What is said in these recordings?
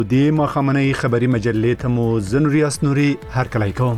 دې ماښامنۍ خبري مجلې ته مو زه نوریاس نوري هرکلی کوم.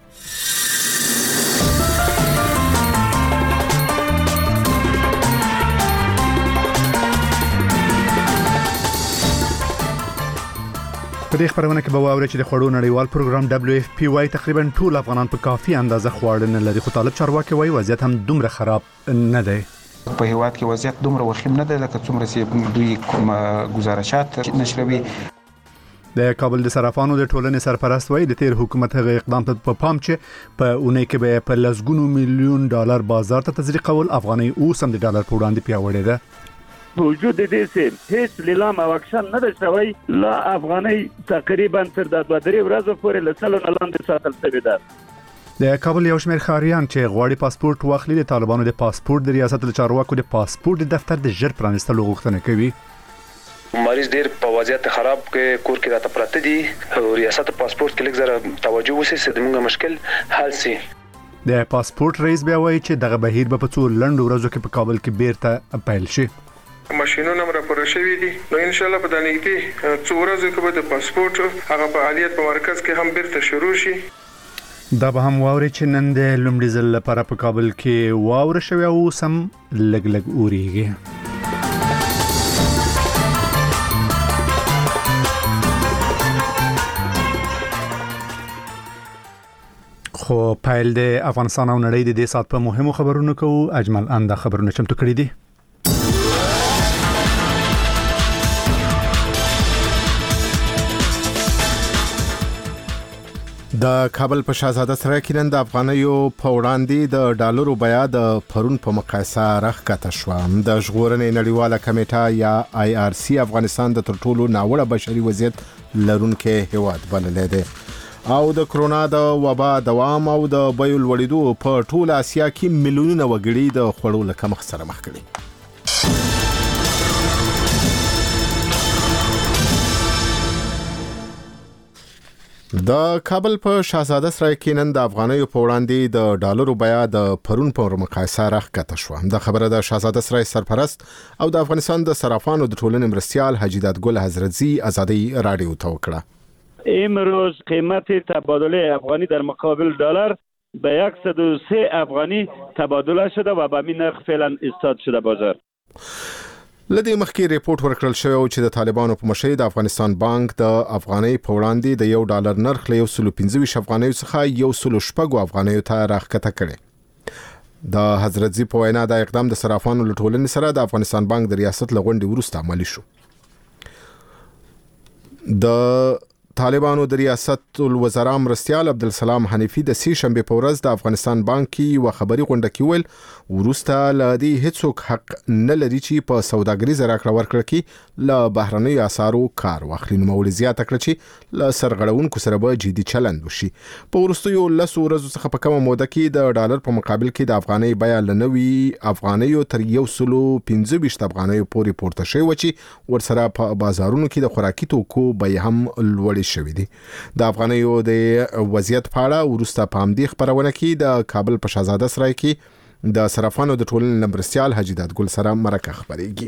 په دې خبرونه کې به واورئ چې د خوړو نړیوال پروګرام WFP وايي تقریبا ټول افغانان په کافي اندازه خواړه نه لري، خو طالب چارواکي وايي وضعیت هم دومره خراب نه دی. په هیواد کې وضعیت دومره وخیم نه دی لکه څومره چې دوی کوم گزارشات نشروي. د کابل د صرافانو د ټولنې سرپرست وايي د تیر حکومت هغه اقدام ته په پام چې په اونۍ کې به په لسګونو میلیون ډالر بازار ته تزریقول افغاني اوس هم د ډالر په وړاندې پیاوړی ده. وجود دې سه هیڅ لیلام او اکشن نه ده شوی، لا افغاني تقریبا تر د 2-3 ورځې پورې لسلو لاندې ساتل شوی ده. د کابل یو شمېر ښاریان چې غواړي پاسپورت واخلي د طالبانو د پاسپورت د ریاست له چارواکو د پاسپورت دفتر د ژر پرانیستلو غوښتنه کوي. مریض ډیر په وضعیت خراب کې کور کې راته پراته دي او ریاست پاسپورت کې لږ زره توجه وشي چې موږ مشکل حل شي. د پاسپورت رئیس بیا وایي چې دغه بهیر به په څو لنډو ورځو کې په کابل کې بیرته پیل شي. ماشینونه راپور شوي دي، نو ان شاء الله په دانګتي څو ورځې کې به د پاسپورت هغه فعالیت په مرکز کې هم بیرته شروع شي. دا به هم واوري چې نن د لومړي ځل لپاره په کابل کې واوره شوی او سم لګ اوريږي. خو پایل د افغانستان او نړۍ د دې سات په مهمو خبرونو کو اجمل انده خبرونه چمتو کړی دي. د کابل په شاهزاده سره کې نن د افغانیو په وړاندې د ډالرو بیه د پرون په مقایسه راښکته شوه. د ژغورنې نړیواله کمیټه یا IRC افغانستان د تر ټولو ناوړه بشري وضعیت لرونکي هیواد بللی دی او د کرونا د وبا دوام او د بیو لوړېدو په ټول اسیا کې میلیونونه وګړي د خوړو له کمښت سره مخ کړي. د کابل په شاهزاده سرای کې نن د افغانیو په وړاندې د ډالرو بیه د پرون په مقایسه راښکته شوه. د خبره د شاهزاده سرای سرپرست او د افغانستان د صرافانو د ټولنې مرستیال حجیدات ګل حضرتزی آزادی رادیو ته وکړه. امروز قیمت تبادله افغانی در مقابل دلار به 103 افغانی تبادله شده و به همین نرخ فعلا ایستاد شده بازار. لدې مخکې ریپورت ورکړل شوی چې د طالبانو په مشرۍ د افغانستان بانک د افغانۍ په وړاندې د $1 نرخ له 125 افغانیو څخه 106 افغانیو ته راښکته کړي. د حضرتزی په وینا د اقدام د صرافانو له ټولنې سره د افغانستان بانک د ریاست له غونډې وروسته عملي شو. د طالبانو د ریاست الوزرا مرستیال عبدالسلام حنیفی د سې شنبه په ورځ د افغانستان بانک کې یو خبري غونډه کې ویل ورسته لدی هیڅوک حق نه لري چې په سوداګریز راکړه ورکړه کې له بهرنۍ اسعارو کار واخلي. نو مولوی زیاته کړ چې له سرغړونکو سره به جدي چلند وشي. په ورستیو لسو ورځو څخه په کومه موده کې د ډالر په مقابل کې د افغانۍ بیه لنوي افغانیو تر 115 افغانیو پورې پورته شوی و چې ورسره په بازارونو کې د خوراکي توکو بیه هم لوړ شوی دی. د افغانیو د وضعیت په اړه ورسته په همدې خبرونه کې د کابل په شاهزاده سرای کې د صرافانو د ټولنې مرستیال حجیدات ګل سره مرکه خبرېږي.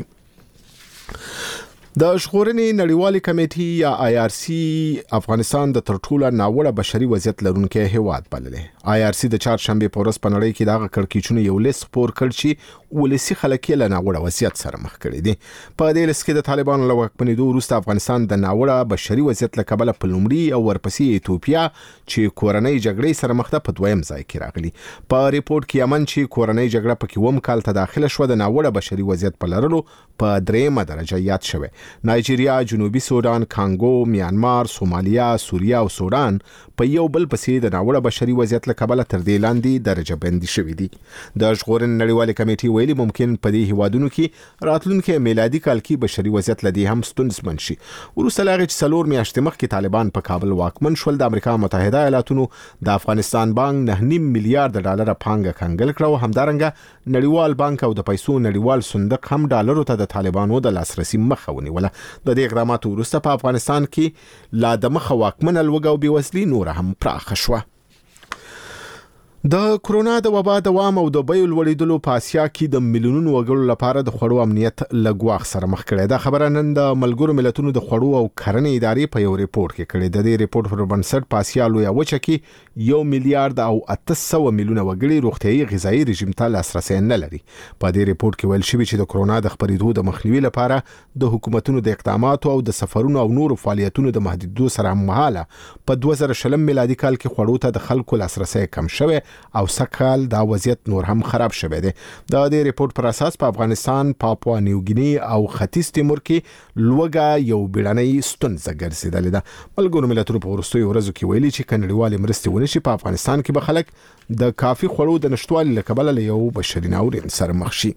د ژغورنې نړیوالې کمیټې یا IRC افغانستان د تر ټولو ناوړه بشري وضعیت لرونکي هیواد بللی. IRC د چهارشنبه په ورځ په نړۍ کې دغه کړکېچونه یو لیست خپور کړ چې ولسی خلک یې له ناوړه وضعیت سره مخ کړي دي. په دې لیست کې د طالبانو له واکمنېدو وروسته افغانستان د ناوړه بشري وضعیت له کبله په لومړي او ورپسې ایتوپیا چې کورنۍ جګړې سره مخ ده په دویم ځای کې راغلي. په ریپورت کې یمن چې کورنۍ جګړه په 2 کال ته داخله شو د ناوړه بشري وضعیت په لرلو په 3مه درجه یاد شوی. نایجیریا، جنوبي سودان، کانګو، میانمار، سومالیا، سوریه او سودان په یو بل پسې د ناوړه بشري وضعیت له کبله تر دې لاندې درجه بندي شوي دي. د ژغورنې نړیوالې کمیټې ویلي ممکن په دې هیوادونو کې راتلونکي میلادي کال کې بشري وضعیت لدی هم ستونزمن شي. وروسته لا غي 4 میاشتې مخکې طالبان په کابل واکمن شول. د امریکا متحده ایالاتونو د افغانستان بانک 9.5 میلیارډ ډالر پانګه کنګل کړو. همدارنګه نړیوال بانک او د پیسو نړیوال صندوق هم ډالرو ته د طالبانو د لاسرسي مخه ونیوله. د دې اقداماتو وروسته په افغانستان کې لا د مخه واکمن الوګو بيوسلي نور هم پراخ شوه. د کورونا د وبا دوام او د بیو لوړېدلو په اسیا کې د میلیونونو وګړو لپاره د خوړو امنیت لګواخ سره مخ کړي. دا خبره نن د ملګرو ملتونو د خوړو او کرنې ادارې په یو ریپورت کې کړې. د دې ریپورت پر بنسټ په اسیا لویه وچه کې 1 میلیارډ او 800 میلیونه وګړي روغتیايي غذایی رژیم ته لاسرسي نه لري. په دې ریپورت کې ویل شوی چې د کورونا د خپرېدو د مخنیوي لپاره د حکومتونو د اقداماتو او د سفرونو او نورو فعالیتونو د محدودیتونو سره هممهاله په 2020 میلادي کال کې خوړو ته د خلکو لاسرسي کم شوی او سکهال دا وضعیت نور هم خراب شوه دی. د دې ریپورت پر اساس په افغانستان، پاپوا نیو ګینی او ختیځ تیمور کې لوګه یو بیړنۍ ستونزه ګرځیدلې ده. ملګرو ملتونو په وروستیو ورځو کې ویلي چې کډوالي مرستې ونشي په افغانستان کې به خلک د کافي خوړو د نشټوالي له کبله له یو بشري ناورین سره مخ شي.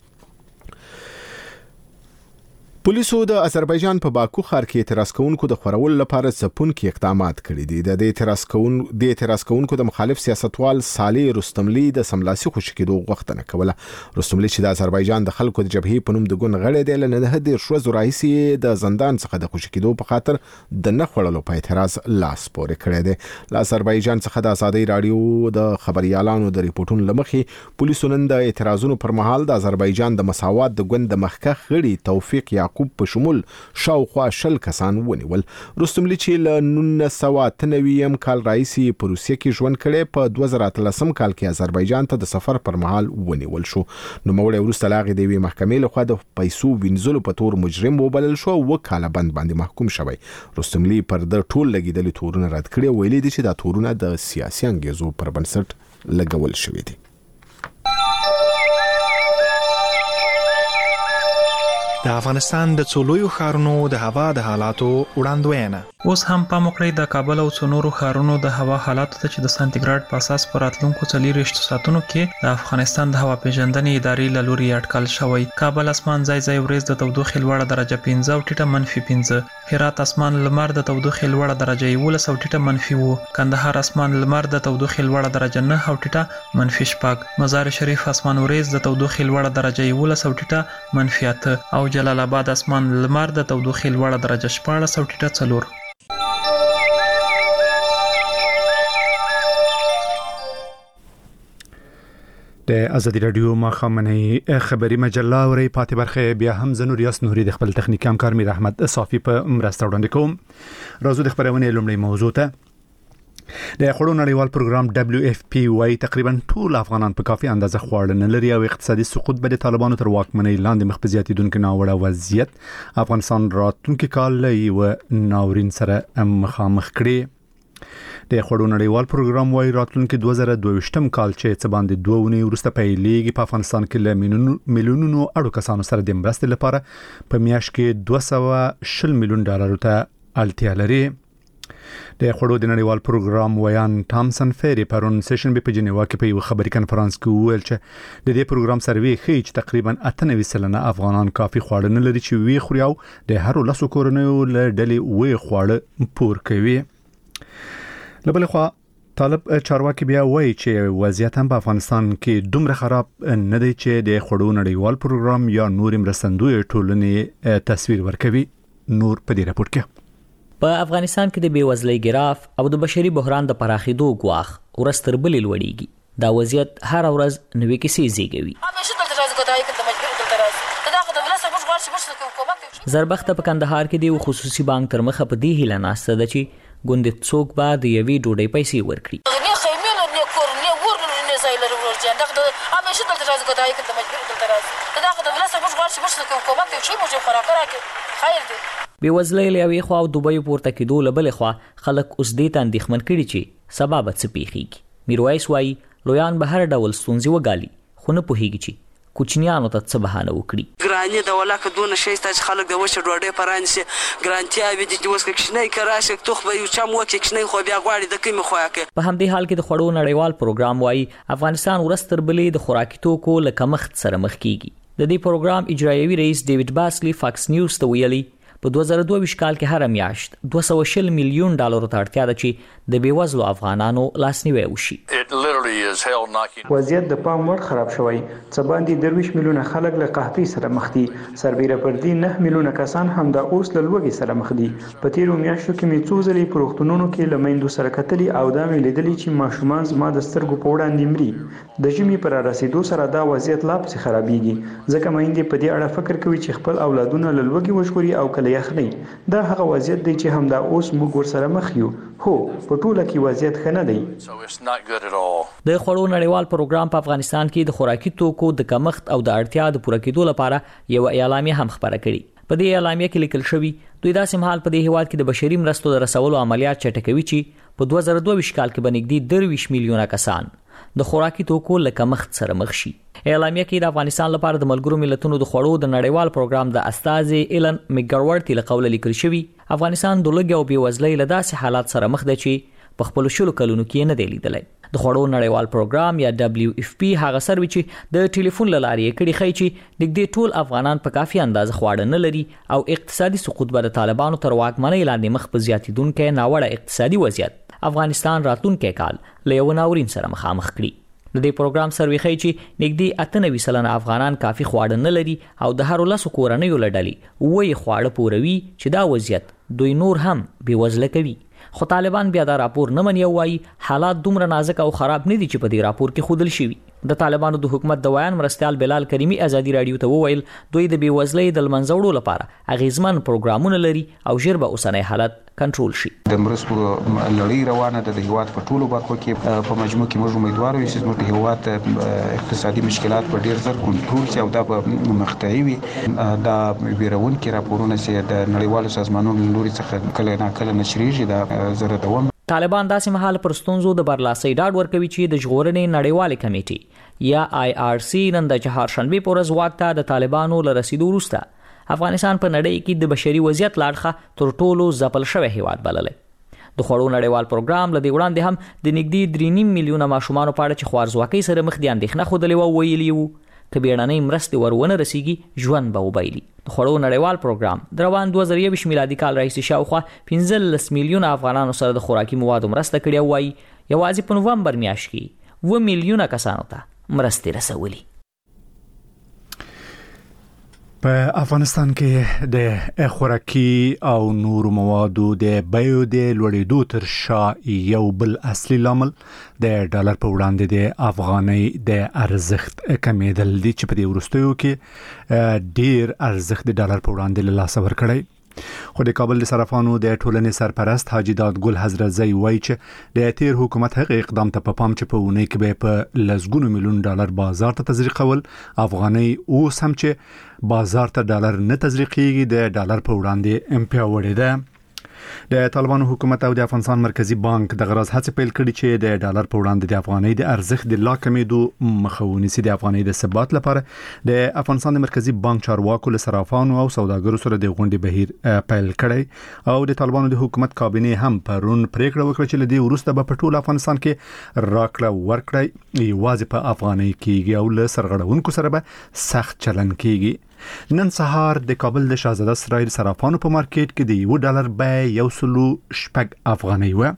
پولیسو د آذربایجان په باکو ښار کې اعتراض کوونکو د خورولو لپاره ځپونکي اقدامات کړي دي. د اعتراض کوونکو د مخالف سیاستوال صالح رستملی د سملاسي خوشی کېدو غوښتنه کوله. رستملی چې د آذربایجان د خلکو د جبهې په نوم د ګوند غړی دی، له 9 ورځو راهیسې د زندان څخه د خوشی کېدو په خاطر د نه خوړلو په اعتراض لاس پورې کړی دی. له آذربایجان څخه د ازادي رادیو د خبريالانو د ریپورتونو لمخې پولیسو نن د اعتراضونو پر مهال د آذربایجان د مساوات د ګوند د مخکخ غړي توفیق یعقوب په شمول شاوخوا 10 کسان ونیول. رستملی چې له 1993 کال راهیسې په روسیه کې ژوند کړي، په 2013 کال کې آذربایجان ته د سفر پر مهال ونیول شو. نو موړ وروسته لاغې د وی محکمې لخوا د پیسو وینځلو په تور مجرم وبلل شو او وکاله بند باندې محکوم شوی. رستملی پر د ټول لګیدل تورونه رد کړي، ویلي دي چې دا تورونه د سیاسي انګیزو پر بنسټ لګول شوی دي. د افغانستان د څولویو ښارونو د هوا د حالاتو وړاندوینه. اوس هم پام وکړئ د کابل او څنورو ښارونو د هوا حالاتو ته چې د سانتیګراډ په اساس پر راتلونکو 24 ساعتونو کې د افغانستان د هوا پیژندنې ادارې له لوري اټکل شوی. کابل اسمان ځای ځای ورځ د تودوخې لوړه درجه 15 او ټیټه -15. هرات اسمان لمر د تودوخې لوړه درجه 11 او ټیټه -2. کندهار اسمان لمر د تودوخې لوړه درجه 9 او ټیټه -8. مزار شریف اسمان ورځ د تودوخې لوړه درجه 11 او ټیټه -8 او جلال آباد اسمان لمر د تودوخې لوړه درجه 14 او ټیټه 4. د ازادي رادیو مخامنۍ خبري مجله اوري پاتې برخه بیا هم زنور یاس نوري د خپل تخنیکی همکار میر احمد صافي په مرسته وړاندې کوم. راځو د خبرونه لومړی موضوع ته. د خوړو نړیوال پروګرام WFP وايي تقریبا ټول افغانان په کافي اندازه خواړه نه لري او اقتصادي سقوط به د طالبانو تر واکمنۍ لاندې مخ په زیاتیدونکو ناوړه وضعیت افغانستان راتلونکي کال یو ناورین سره مخامخ کړي. د خوړو نړیوال پروګرام وايي راتلونکي 2022 کال چې څه باندې 2 ونې ورسته پیلېږي په افغانستان کې له میلیونونو اړو کسانو سره د مرستې لپاره په میاشت کې $220 میلیون ته اړتیا لري. د خوړو د نړیوال پروګرام ویان ټامسن فيري پرون سیشن په جنیوا کې په یو خبري کانفرنس کې ویل چې د دې پروګرام سروي ښیي چې تقریبا 98% افغانان کافي خواړه نه لري چې وی خوري او د هر لاسو کورنیو له ډلې وی خواړه پور کوي. لبل خو طالب چارواکي بیا وایي چې وضعیت هم په افغانستان کې دومره خراب نه دی چې د خوړو نړیوال پروګرام یا نور مرستندوی ټولنې تصویر ورکوي. نور په دې راپور کې په افغانستان کې د بیوزلۍ ګراف او د بشري بحران د پراخېدو ګواښ ورستر بلې لوړیږي. دا وضعیت هر ورځ نوې کیسې زیږوي. زربخته په کندهار کې د خصوصي بانک تر مخه په دې هیله ناسته ده چې ګوند څوک به د یوې ډوډۍ پیسې ورکړي. بیوزلۍ له یوې خوا او دوبۍ پورته کېدو له بلې خوا خلک اوس دې ته اندېښمن کړي چې سبا به څه پیښیږي. میرویس وایي لویان به هر ډول ستونزې وګالي خو نه پوهېږي چې کوچنیانو ته څه بهانه وکړي. ګراني د ولاکه دونه شي چې خلک د وشه ډوډۍ پرانسي ګرانتیا به دي چې وسکه کښنی کراشه توخ به یو چم وکه کښنی خو بیا غواړي د کیمه خوکه. په همدې حال کې د خوړو نړیوال پروګرام وايي افغانستان ورستر بلې د خوراکي توکو له کمښت سره مخ کیږي. د دې پروګرام اجرایوي رئیس ډیوډ باسلی فاکس نیوز ته ویلي په 2022 کال کې هر میاشت $220 میلیون ته اړتیا ده چې د بیوزلو افغانانو لاسنیوي وشي. وضعیت د پام وړ خراب شوی. څه باندې 23 میلیونه خلک له قحطۍ سره مخ دي. سربیره پر دې 9 میلیونه کسان هم د اوس له لوږې سره مخ دي. په تیرو میاشتو کې مې څو ځلې په روغتونونو کې له میندو سره کتلي او دا مې لیدلي چې ماشومان زما د سترګو په وړاندې مري. د ژمي پر رسیدو سره دا وضعیت لا پسې خرابېږي ځکه میندې په دې اړه فکر کوي چې خپل اولادونه له لوږې وژغوري او کله یخنۍ. دا هغه وضعیت دی چې همدا اوس موږ ورسره مخ یو. هو په ټوله کې وضعیت ښه نه دی. د خوړو نړیوال پروګرام په افغانستان کې د خوراکي توکو د کمښت او د اړتیا د پوره کېدو لپاره یو اعلامیه هم خبره کړې. په دې اعلامیه کې لیکل شوی دوی داسې مهال په دې هیواد کې د بشري مرستو د رسولو عملیات چټکوي چې په 2022 کال کې بنګدي 23 میلیونه کسان د خوراکي توکو له کمښت سره مخ شي. اعلامیه کې د افغانستان لپاره د ملګرو ملتونو د خوړو د نړیوال پروګرام د استاذ ایلن میګرورټي له قوله لیکل شوی افغانستان د لږ او بېوزلۍ له داسې حالات سره مخ دی چې په خپل شلو کلونو کې نه دی لیدلی. د خوړو نړیوال پروګرام یا WFP هغه سروي چې د ټلیفون له لارې کړي خي چې نږدې ټول افغانان په کافي اندازه خواړه نه لري او اقتصادي سقوط به د طالبانو تر واکمنۍ لاندې مخ په زیاتیدونکو ناوړه اقتصادي وضعیت افغانستان راتلونکي کال له یو ناورین سره مخامخ کړي. د دې پروګرام سروي خي چې نږدې 98% افغانان کافي خواړه نه لري او د هر لاسو کورنۍ لړلې وې خواړه پوروي چې دا وضعیت دوی نور هم بېوزله کوي. خو طالبان بیا دا راپور نه مني او وايي حالات دومره نازک او خراب نه دي چې په دې راپور کې خودل شوی. د طالبانو د حکومت د ویان مرستيال بلال کریمی ازادي رادیو ته وویل دوی د بیوزلۍ د منځوړو لپاره اغیزمن پروګرامونه لري او ژر به اوسنۍ حالت کنټرول شي. د مرستو لړۍ روانه ده د هیواد په ټولو برخو کې. په مجموع کې موږ امیدوار یو چې موږ د هیواد اقتصادي مشکلات په ډیر زر کنټرول شي او دا به مخته وي. دا بیرونکي راپورونه چې د نړیوالو سازمانونو لوري څخه کله ناکله نشریږي دا زره دوام. طالبان داسې مهال پر ستونزو د برلاسۍ ډاډ ورکوي چې د ژغورنې نړیوالې کمیټې یا IRC نن د چهارشنبه په ورځ واک ته د طالبانو له رسیدو وروسته افغانستان په نړۍ کې د بشري وضعیت لاړخه تر ټولو ځپل شوی هیواد بللی. د خوړو نړیوال پروګرام له دې وړاندې هم د نږدې 3.5 میلیونه ماشومان په اړه چې خوارځواکۍ سره مخ دي اندېښنه خوده و ویلي وو که بیړنۍ مرستې ورونه رسیږي ژوند به وبایلي. د خوړو نړیوال پروګرام د روان 2023 میلادي کال راهیسې شاوخوا 15 میلیونه افغانانو سره د خوراکي موادو مرسته کړې او وايي یوازې په نومبر میاشت کې 2 میلیونه کسانو ته مرستې رسولي. په افغانستان کې د خوراکي او نور موادو د بیو د لوړېدو تر شا یو بل اصلي لامل د ډالر په وړاندې د افغانۍ د ارزښت کمیدل دي چې په دې وروستیو کې ډیر ارزښت د ډالر په وړاندې له لاسه ورکړی. خو د کابل د صرافانو د ټولنې سرپرست حاجی دادګل حضرتزی وایي چې د تیر حکومت هغه اقدام ته په پام چې په اونۍ کې به په لسګونو میلیون ډالر بازار ته تزریقول افغانۍ اوس هم چې بازار ته ډالر نه تزریقېږي د ډالر په وړاندې پیاوړې ده. د طالبانو حکومت او د افغانستان مرکزی بانک د غرض هڅه پیل کړي چې د ډالر په وړاندې د افغانۍ د ارزښت د لا کمېدو مخه ونیسي. د افغانۍ د ثبات لپاره د افغانستان د مرکزی بانک چارواکو له صرافانو او سوداګرو سره د غونډې بهیر پیل کړي او د طالبانو د حکومت کابینه هم پرون پریکړه وکړه چې لدی وروسته به په ټول افغانستان کې راکړه ورکړه یوازې په افغانۍ کېږي او له سرغړونکو سره به سخت چلن کېږي. نن سهار د کابل د شاهزاده سرای صرافانو په مارکیټ کې د $1 بیه 1.6 افغانۍ و.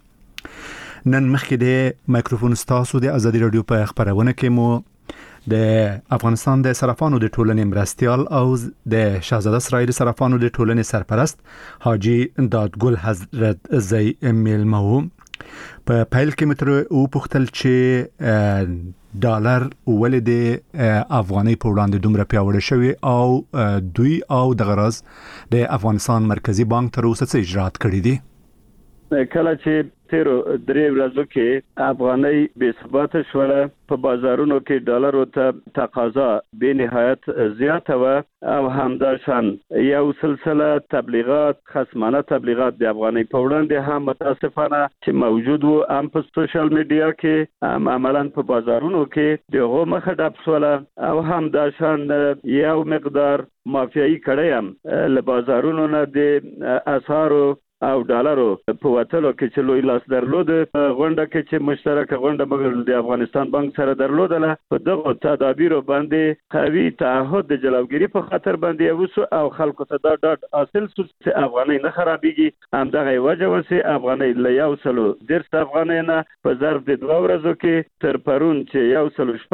نن مخکې د مایکروفون ستاسو د ازادي رادیو په خبرونه کې مو د افغانستان د صرافانو د ټولنې مرستيال او د شاهزاده سرای صرافانو د ټولنې سرپرست حاجی دادګل حضرت زئی میلمو په پیل کې متر او پختل چې ډالر ولې د افغانۍ په وړاندې دومره پیاوړی شوی او دوی او د غرض د افغانستان مرکزی بانک تر اوسه څه اجرات کړی دي. کله چې تیرو درې ورځو کې افغانۍ بې ثباته شوه په بازارونو کې ډالرو ته تقاضا به نهایت زیاته و او همداشان یو سلسله تبلیغات خصمانه تبلیغات د افغانۍ په وړاندې هم متاسفانه چې موجود وو هم په سوشل میډیا کې هم عملاً په بازارونو کې دغه مخه ډب شوله او همداشان یو مقدار مافیایي کړی هم له بازارونو نه د اسعارو او ډالرو په وټلو کې چې لوی لاس درلود غونډه کې چې مشترک غونډه مګر د افغانستان بانک سره درلودله په دغه تدابیر باندې قوي تعهد د جلوګیری په خاطر باندې وسو او خلکو ته دا ډاډ حاصل شو چې افغاني نه خرابېږي هم دغه وجه وسه افغاني له 110 افغاني نه په ظرف د 2 ورځو کې تر پرون چې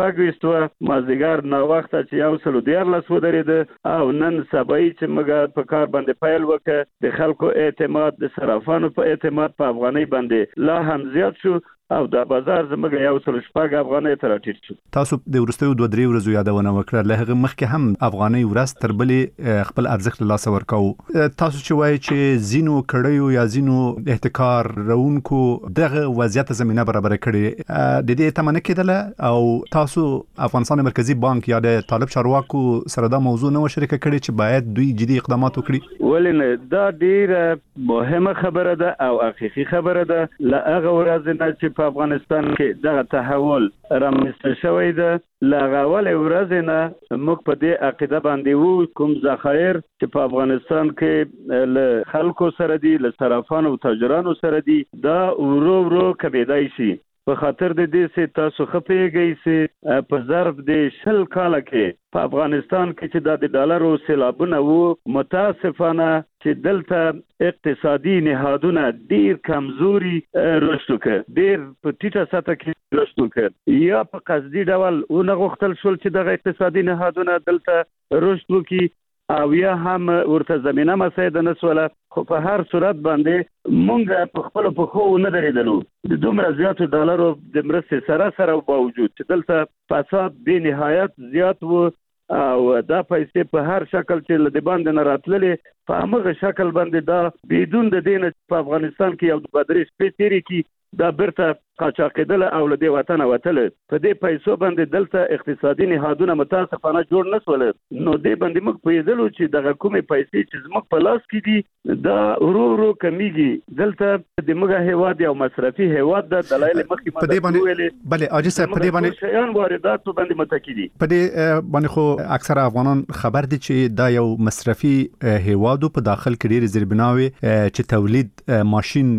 114 مازیګر نو وخت چې 114 ودرېد او نن سبا چې موږ په کار باندې پیل وکړ د خلکو اعتماد د صرافانو په اعتماد په افغاني باندې لا هم زیات شو او د بازار زموږ 114 افغاني تر ټیټ شو. تاسو د ورستیو 2-3 ورځې یادونه وکړه له هغه مخکې هم افغاني ورځ تر بلې خپل ارزښت له لاس ورکاو. تاسو چې وایي چې زینو کړیو یا زینو احتکار رونکو دغه وضعیت زمينه برابر کړي د دې تمنه کېدله او تاسو افغانستان مرکزی بانک یا د طالب چارواکو سره دا موضوع نو شریک کړي چې باید دوی جدي اقدامات وکړي. ولنه دا ډیره مهمه خبره ده او حقيقي خبره ده لا هغه ورځ نه چې په افغانستان کې دغه تحول رامنځته شوی ده لا اول ورځ نه موږ په دې عقیده باندې وو کوم ذخایر چې په افغانستان کې له خلکو سره دي له صرافانو او تاجرانو سره دي دا ورو کبیدای شي په خاطر د دې چې تاسو خپېږئ چې په ظرف د 10 کال کې په افغانستان کې چې د ډالرو سیلابونه وو متاسفانه چې دلته اقتصادي نهادونه ډیر کمزوري رشد وکړ ډیر په ټیټه سطح کې رشد وکړ یا په قصدي ډول ونغښتل شول چې د اقتصادي نهادونه دلته رشد وکړي او یا هم ورته زمينه مساعده نسوله خو په هر صورت باندې مونږ په خپل په خو نه درېدلو د دومره زیاتو ډالرو د مرستې سره باوجود چې دلته فساد به نهایت زیات وو او دا پیسې په هر شکل چې له باندې نه راتللې په هغه شکل باندې دا بدون د دین په افغانستان کې یو بدرې سپېڅلي کې دا برته قاچاقیدل او له دې وطن وتل په دې پیسو باندې دلته اقتصادي نهادونه متاسفانه جوړ نسول نو دې باندې موږ پیدلو چې دغه کومې پیسې چې زموږ په لاس کې دي دا ورو کمیږي دلته د موږ هیواد یو مصرفي هیواد د دلایل مخکې په دې باندې بله اجي صاحب په دې باندې شیان واردات باندې متکیدي په دې باندې خو اکثره افغانان خبر دي چې دا یو مصرفي هیوادو په داخل کې ډېر زیربناوي چې تولید ماشين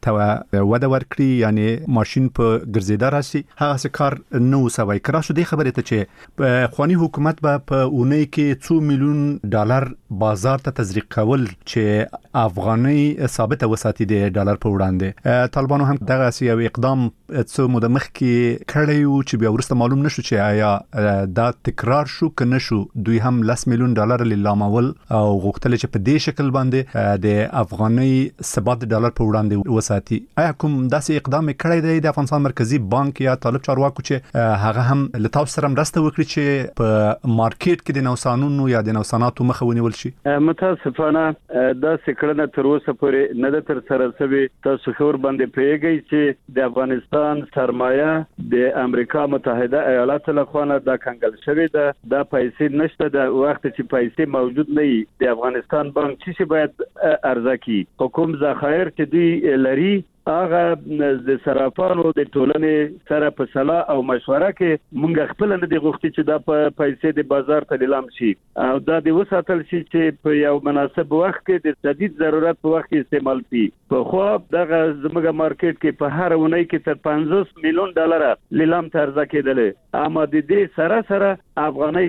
وده ورکړي یعنی ماشين په ګرځیدا راشي هغه څه کار نو سوي کراشو دی خبره ته چې خواني حکومت په اونۍ کې 2 میلیون ډالر بازار ته تزریق کول چې افغاني ثابت وساتي د ډالر په وړاندې طالبانو هم دغه یو اقدام څو مده مخکې کړی او چې بیا ورسته معلوم نشو چې آیا دا تکرار شو کنه شو دوی هم 10 میلیون ډالر لیلامول او غوښتل چې په دې شکل باندې د افغاني ثبات ډالر په وړاندې وساتي آیا کوم داسې اقدام کړی دی د افغانستان مرکزی بانک یا طالب چارواکو چې هغه هم له تاسو سره مرسته وکړي چې په مارکیټ کې د نوسانونو یا د نوساناتو مخه ونیول شي متاسفانه دا سکړنه تر اوسه پورې نه د تر سره سوي تاسو خبر باندې پیږي چې د افغانستان سرمایه د امریکا متحده ایالاتو له خوا دا کنګل شوی ده دا پیسې نشته د وخت چې پیسې موجود نه وي د افغانستان بانک چې باید ارزاکي حکومت ذخایر چې دوی لري هغه د صرافانو د ټولنې سره په صلاح او مشوره کې مونږ خپل نه دی غوښتي چې دا په پیسې د بازار ته لیلام شي او دا د وساتل شي چې په یو مناسب وخت کې د شدید ضرورت په وخت کې استعمال شي په خو دغه زموږ مارکیټ کې په هر ونۍ کې تر 50 میلیون ډالر لیلام ته ارزه کېدل اما د دې سره افغاني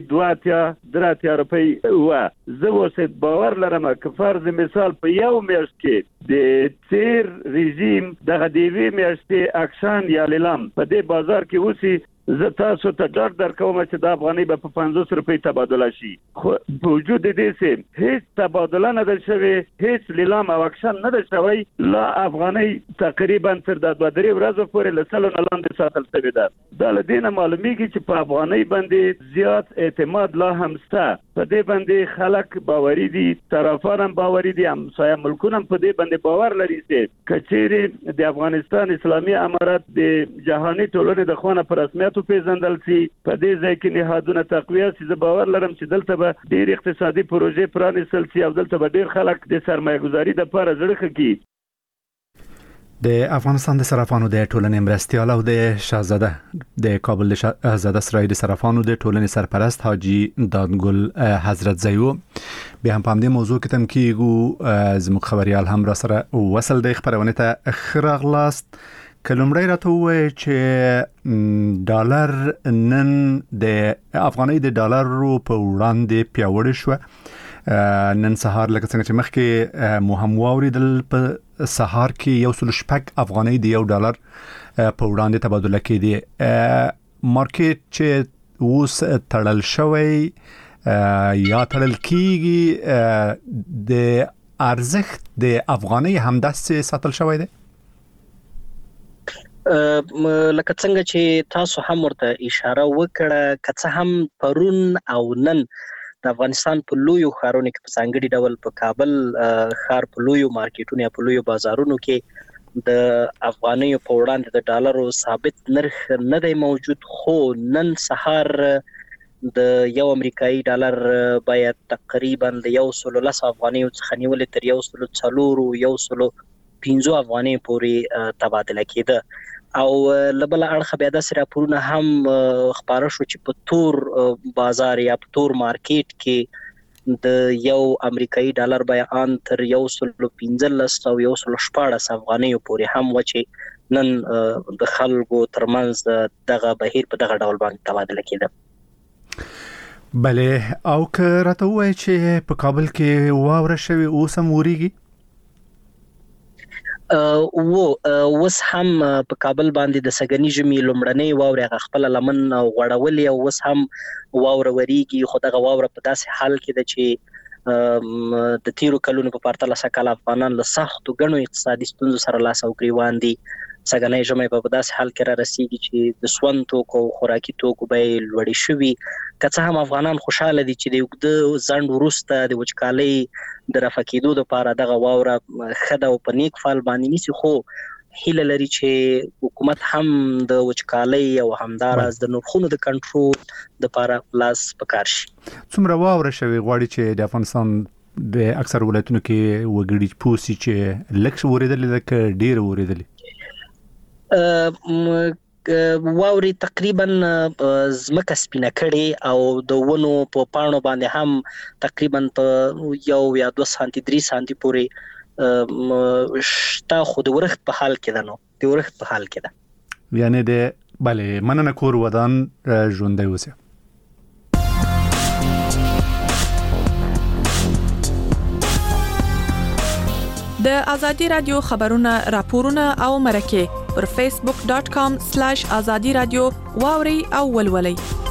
2.3 روپۍ و زه اوس باور لرم چې فرض مثال په یو میاشت کې د تیر رژیم دغه دیوی میاشتې اکشن یا لیلام په دې بازار کې وسی زه تاسو ته ډاډ درکوم چې د افغاني په 50 روپۍ تبادله شي خو په وجود دې چې هیڅ تبادله نه ده شوی هیڅ لیلام او اکشن نه ده شوی لا افغاني تقریبا تر د 2-3 ورځې پورې لسلو نه لاندې ساتل شوی ده دا لدينا معلومیږي چې په افغاني باندې زیات اعتماد لا هم شته په دې باندې خلک باوري دي طرفان هم باوري دي هم سایا ملکونه په دې باندې باور لري چې کچېری د افغانستان اسلامي امارات د جهاني ټولنې د خوانه پر رسمیت پیژندل شي په دې ځای کې نهادونه تقویه چې زه باور لرم چې دلته به ډېر اقتصادي پروژې پرانیستل شي او دلته به ډېر خلک د سرمایه ګزاري د لپاره زړه کوي د افغانستان د صرافانو د ټولنې مرستيال او د شاهزاده د کابل د شاهزاده سرای د صرافانو د ټولنې سرپرست حاجی دادګل حضرت زیو به هم په دې موضوع کې تم کیږو زموږ خبريال هم را سره وصل د خبرونه ته خراغلاست کلمړی راته وای چې ډالر نن د افغاني د ډالر په وړاندې پیاوړی شو نن سهار لکه څنګه چې مخکې مو هم واوریدل په سهار کې یو سل شپږ افغاني د $1 په وړاندې تبادله کېدی مارکیټ چې اوس تړل شوی یا تړل کیږي د ارزښت د افغاني همداسې ساتل شوی دی لکه څنګه چې تاسو هم ورته اشاره وکړه کڅه هم پرون او نن د افغانستان په لویو ښارونو کې په څنګهړي ډول په کابل ښار په لویو مارکیټونو یا په لویو بازارونو کې د افغاني په وړاندې د ډالرو ثابت نرخ نه دی موجود خو نن سهار د یو امریکایي ډالر باید تقریبا د 110 افغاني څخه نیولې تر 140 افغاني پورې تبادله کېده او لبل اړخ بیا د راپورونه هم خبره شو چې په تور بازار یا په تور مارکیټ کې د یو امریکایي ډالر بیان تر 115 او 114 افغاني پورې هم وچی نن د خلکو ترمنځ دغه بهیر په دغه ډول باندې تبادله کېده بله او که راته وای چې په کابل کې واوره شوی اوس هم وریږي وس هم په کابل باندې د سګنی ژمي لومړنۍ واوره خپل لمن غړولې او وس هم واوره وریږي خو دغه واوره په داسې حال کې ده چې د تیرو کلونو په پرتله سکهال افغانان له سختو غنو اقتصادي ستونزو سره لاس او ګریوان دي سګنی ژمي په داسې حال کې را رسیږي چې د سون توکو خوراکي توکو به لوړې شوي کڅه هم افغانان خوشاله دي چې د یوګد زند ورسته د وچکالۍ د رفع کېدو لپاره دغه واوره خده او په نیک فال باندې نيسي خو هیله لري چې حکومت هم د وچکالۍ او همدارس د نرخونو د کنټرول لپاره لاس پکار شي څومره واوره شوی غواړي چې د افغانستان د اکثر ولایتونو کې وګړي پوسی چې لکه ورېدل لکه ډیر ورېدل واوري تقریبا زمکه سپینه کړي او د ونو په پاڼو باندې هم تقریبا په 1 یا 2 سانتي 3 سانتي پورې شتا خود ورخت په حال کې ده نو د ورخت په حال کې ده یعنی د بله مننه کور ودان ژوندۍ اوسه د ازادي رادیو خبرونه راپورونه او مرکه پر facebook.com/azadi radio واوري او ولولي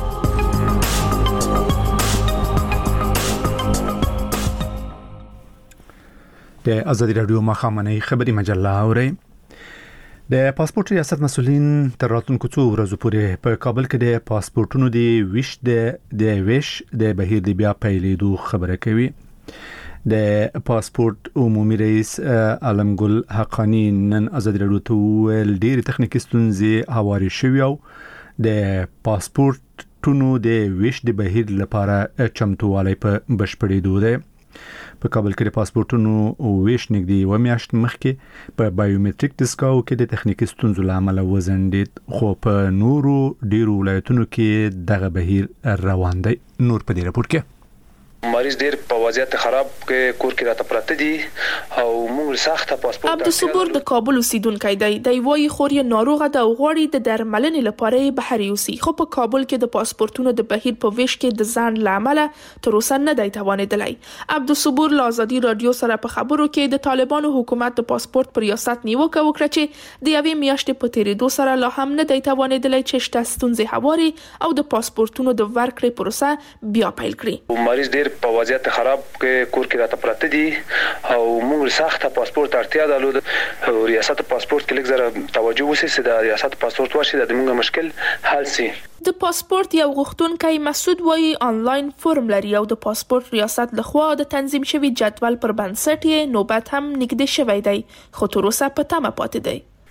د ازادي رادیو مخامنۍ خبري مجله اوري د پاسپورت ریاست مسولین تر راتلونکو څو ورځې پورې په کابل کې د پاسپورتونو د ویش د بهیر دی بیا پیلېدو خبره کوي د پاسپورت عمومي رئیس علمګل حقانی نن ازادي رادیو ته ویل ډېر تخنیکی ستونزې هواري شوې او د پاسپورتونو د ویش د بهیر لپاره چمتووالی په بشپړېدو دی په کابل کې د پاسپورتونو ویش نږدې و میاشت مخکې په بایومټریک دسکاو کې د تخنیکی ستونزو لامل وزندید خو په نورو ډیرو ولایتونو کې دغه بهیر روان دی نور په دې راپور کې مریض ډیر په وضعیت خراب کې کور کې راته پراته دي او موږ سخته پاسپورت عبدالصبور د کابل اوسیدونکی دی د وایي خوري ناروغه د غوړی د درملنې لپاره بهر یوسي خو په کابل کې د پاسپورتونو د بهیر په ویش کې د ځان لامل تر اوسه نه دی توانیدلی عبدالصبور لازادي رادیو سره په خبرو کې د طالبانو حکومت د پاسپورت پر ریاست نیوکه وکړه چې د یوې میاشتې په تیریدو سره لا هم نه دی توانیدلی چې شته ستونزې هواري او د پاسپورتونو د ورکړې پروسه بیا پیل کړي مریض ډیر په وضعیت خراب کې کور کې راته پراته دي او موږ سخته پاسپورت اړتیا درلود ریاست پاسپورت کې لږ زره توجه وشي چې د ریاست پاسپورت ورشي د موږ مشکل حل شي د پاسپورت یو غوښتونکی مسعود وایي آنلاین فرم لري او د پاسپورت ریاست لخوا د تنظیم شوی جدول پر بنسټ یې نوبت هم نږدې شوی دی خو تر اوسه په تمه پاتې دی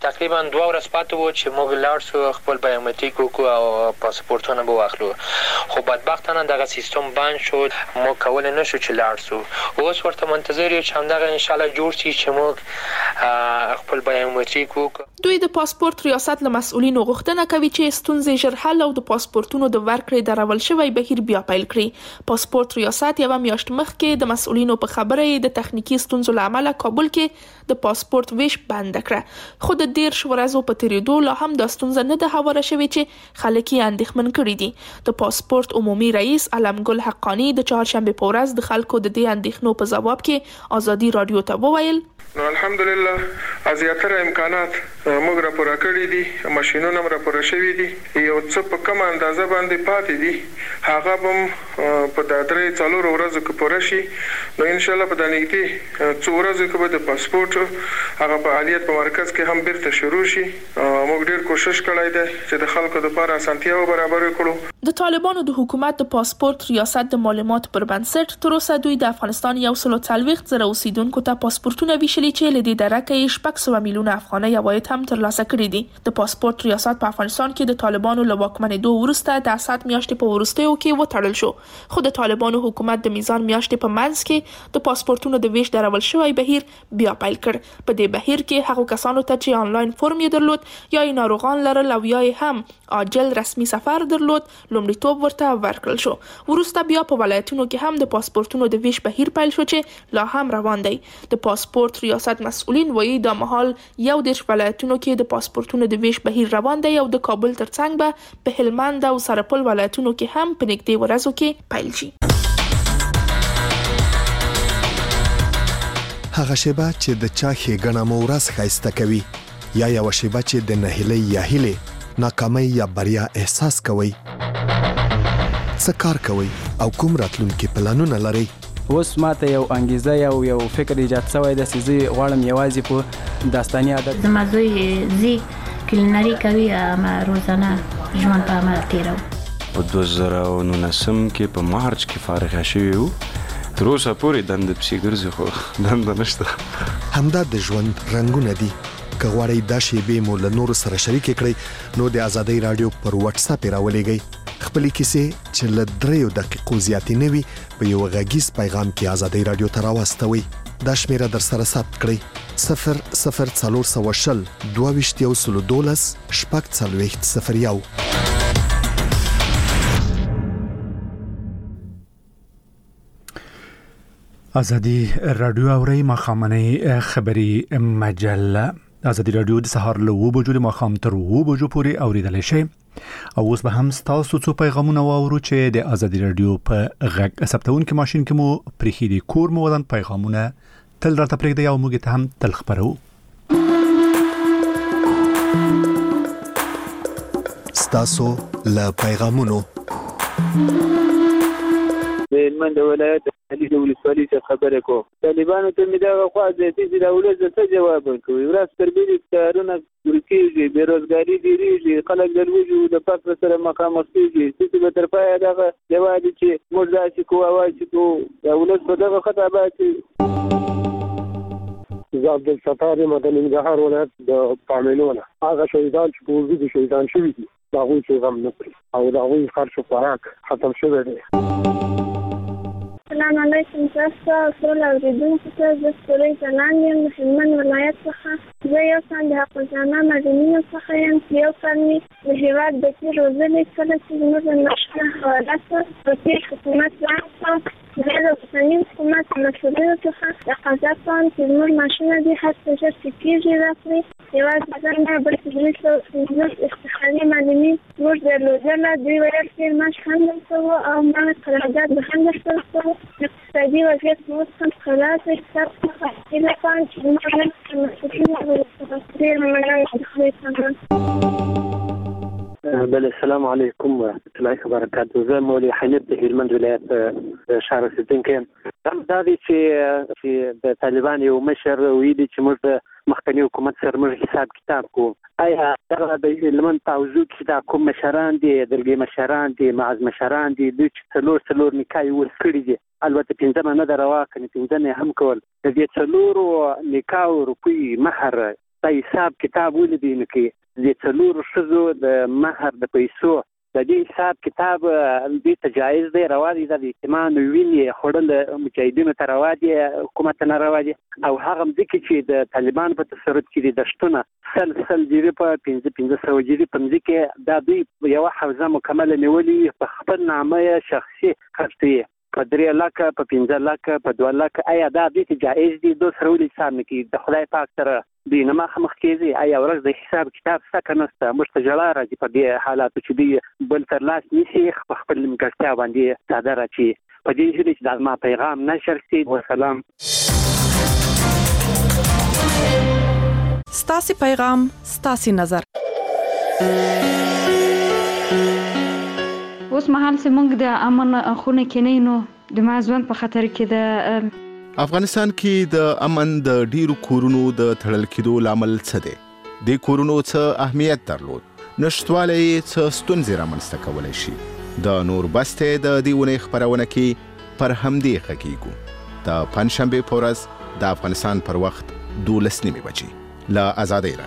تقریبا 2 ورځې پاتې وو چې موږ لاړ شو خپل بایومټریک وکړو او پاسپورتونه به واخلو. خو بدبختانه دغه سیستم بند شد، ما کولای نشو چې لاړ شو. اوس ورته منتظر یو چې همدغه ان شاء الله جوړ شي چې موږ خپل بایومټریک وکړو. دوی د پاسپورت ریاست له مسؤلینو غوښتنه کوي چې ستونزې ژر حل او د پاسپورتونو د ورکړې درول شوی بهیر بیا پیل کړي. پاسپورت ریاست یو میاشت مخکې د مسؤلینو په خبره د تخنیکی ستونزو له امله کابل کې د پاسپورت ویش بند کړه. خو د 10 ورځو په تیریدو لا هم د ستونزه نه ده هواره شوې چې خلک یې اندېښمن کړي دي. د پاسپورت عمومي رئیس علمګل حقانی د چهارشنبه په ورځ د خلکو د دې اندېښنو په جواب کې ازادي رادیو ته وویل نو الحمدلله زیاتره امکانات موږ راپور کړی دي، ماشينونه راپور شوي دي، یو څه په کوم اندازه باندې پاتې دي هغه هم په 3-4 ورځو کې پوره شي. نو ان شاء الله په دانګتي 4 ورځو کې به د پاسپورت هغه فعالیت په مرکز کې هم بیرته شروع شي. موږ ډیر کوشش کړی دی چې د خلکو لپاره اسانتیاو برابر کړو. د طالبانو د حکومت د پاسپورت ریاست د معلوماتو پر بنسټ تر اوسه دوی د افغانستان 140,000 اوسیدونکو ته پاسپورتونه ویشلي چې لدې درکه 600 میلیونه افغانۍ عواید هم ترلاسه کړي دي. د پاسپورت ریاست په افغانستان کې د طالبانو له واکمنېدو وروسته د اسد میاشتې په وروستیو کې وتړل شو. خو د طالبانو حکومت د میزان میاشتې په منځ کې د پاسپورتونو د ویش درول شوی بهیر بیا پیل کړ. په دې بهیر کې هغه کسانو ته چې آنلاین فرم یې درلود یا یې ناروغان لرل او یا یې هم عاجل رسمي سفر درلود لومړیتوب ورته ورکړل شو. وروسته بیا په ولایتونو کې هم د پاسپورتونو د ویش بهیر پیل شو چې لا هم روان دی. د پاسپورت ریاست مسؤلین وایي د مهال 11 ولایتونو کې د پاسپورتونو د ویش بهیر روان دی او د کابل ترڅنګ به په هلمند او سرپل ولایتونو کې هم په نږدې ورځو کې پیل شي. هغه شیبه چې د چا ښېګڼه مو ورځ ښایسته کوي یا یو شیبه چې د نهیلۍ یا هیلې ناکامۍ یا بریا احساس کوئ، څه کار کوئ او کوم راتلونکي پلانونه لرئ؟ اوس ماته یو انګیزه یو فکر ایجاد شوی د سيزي غواړم یوازې په داستاني عادت زما زوی زی کلینری کوي ما روزانه ژوند په عمل تیرو. په 2019 کې په مارچ کې فارغ شوی وو، تر اوسه پورې دند پسې ګرځي خو دند نشته. همدا د ژوند رنگونه دي. که غواړئ دا شیبې مو له نورو سره شریک کړئ نو د ازادۍ رادیو پر واتس اپ راولېږئ. خپل کیسې چې له 3 دقیقو زیاتې نه وي په یو غږیز پیغام کې ازادۍ رادیو ته راوستوئ. دا شمیره در سره ثبت کړئ 00420 22 12 ازادي رادیو اوري مخامنه خبري مجله. ازادي رادیو د سهار له 2 بجو د ماخام تر 2 بجو پورې اوریدل شي. او اوس به هم تاسو څو پیغامونه واورو چې د ازادي رادیو په غږ ثبتون کې ماشين کې مو پرېخي دي کور مو ودان پیغامونه تل راته پرېږدي او موږ ته هم تل خبرو. ستاسو له پیغامونو من د ولایت علي د ولسوالۍ څخه خبره کوم. طالبانو ته مې دا خوا ځاتې چې دا ولس څه جواب ورکوي. ورځ تر بلې کارونه ورکېږي، بېروزګاري ډېرېږي، خلک د لوږې او د فقر سره مخامخ کېږي. څه به تر پایه دغه جواب چې موږ داسې کوو هواسې کوو، دا ولس په دغه خطا باندې. زه عبدالستار یم د ننګرهار ولایت د پاملونه. هغه شهیدان چې په وجود شهیدان شوي دي د هغوی چې غم نه کړي او د هغوی خرچ و خوراک ختم شوی دی. السلام علیکم تاسو ټول اوریدونکو ته زه سوري زنان یم هلمند ولایت څخه. زه یو څنګه د حقوقنامه مدني څخه یم چې یو کال مې د هېواد د تېر روزنې کله چې زموږ د مشره حواله شوه په تېر حکومت راغله زه د اوسني حکومت مسؤلینو څخه تقاضا کوم چې زموږ ماشینه دې هر څه ژر چې کېږي راکړي. یوازې زه نه بلکې 250 افتخاري معلمین موږ درلودله. دوی ویل چې معاش هم درته و او ما قرارداد به هم درته ورکوو. اقتصادي وضعیت مو اوس هم خلاص دی. ستاسو څخه هیله کوم چې زموږ نن مسؤلین ورسره ډېره مننه د خدای څخه. بله السلام علیکم ورحمة الله وبرکاته. زه مولوي حنیف د هلمند ولایت ښار اوسېدونکی یم. دا دی چې د طالبان یو مشر ویلي چې موږ د مخکني حکومت سره موږ حساب کتاب کوو. آیا دغه د هلمند په حوزو کې دا کوم مشران دي، دلګي مشران دي، معز مشران دي، دوی چې څلور نکاح ول کړي دي، البته 15 نه دروا کنه 15 هم کول، د دې څلورو نکاح روپی مہر د حساب کتاب ولیدي نو کې د څلور شذو د مہر د پیسو د دې حساب کتاب د تجایز دی روا دي د اجتماع ویني خړل مجاهدینو ته روا دي حکومت نه روا دي او هغه ځکه چې د طالبان په تصرف کې د شتونه سل جری په 1500 جری په ځکه د دوی یو حوزه مکمله نیولې په خپل نامه شخصي خرڅي په 3 لک په 15 لک په 2 لک آیا دا د جایز دي د سره ولې حساب نه کې د خدای پاک سره د نما مخ کېږي آیا ورځ د حساب کتاب څخه نسته مستجلا راځي په دې حالات چې دی بل تر لاس نشي خپل مګړتیا باندې ساده راځي په دې چې د ما پیغام نشر شي والسلام ستاسي پیغام ستاسي نظر اوس مهال سمونږ د امن خونه کې نه د مازون په خطر کې د افغانستان کې د امن د ډیرو کورونو د تړل کېدو لامل څه دی؟ د کورونو څه اهمیت درلود؟ نشټوالی څه ستونزې رامنځته کولی شي؟ د نور بستې د دې ونې خپرونه کې پر همدې غږیږو د پنجشنبې په ورځ د افغانستان پر وخت 12 بجې له ازادۍ